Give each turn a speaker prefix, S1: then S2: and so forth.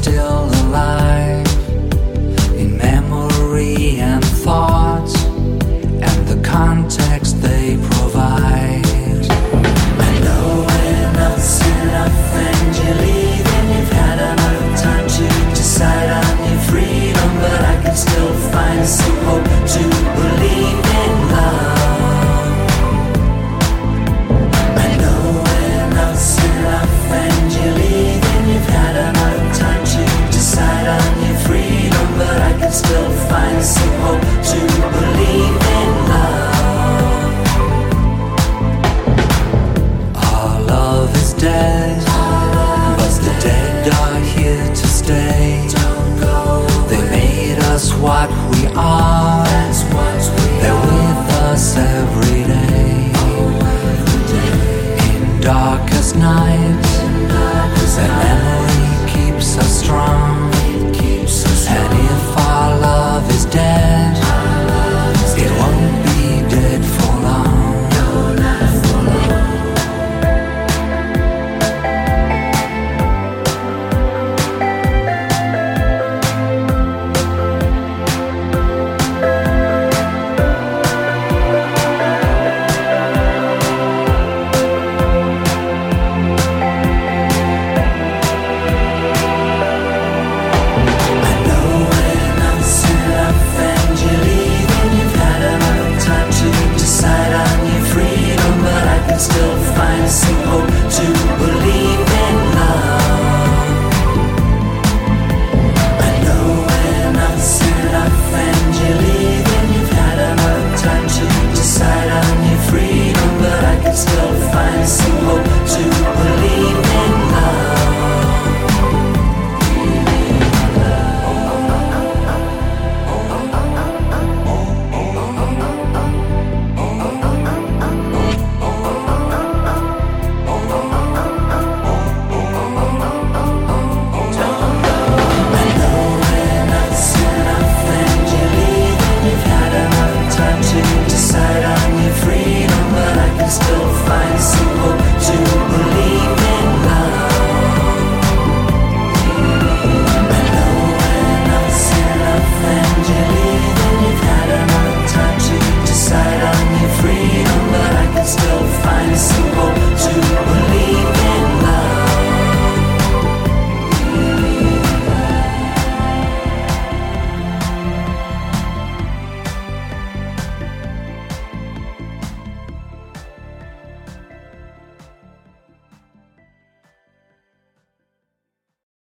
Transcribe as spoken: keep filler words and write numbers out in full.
S1: still alive in memory and thought and the context they provide. I know enough's enough and you're leaving. You've had enough time to decide on your freedom, but I can still find some hope to believe in love. I know enough's enough and you're leaving. You've had enough time to decide on your freedom, but I can still find some hope to believe in love. Our love is dead, but the dead are here to stay. They made us what we are. They're with us every day. In darkest nights, their memory keeps us strong. And if our love is dead, it won't be dead for long. Still find some hope to believe.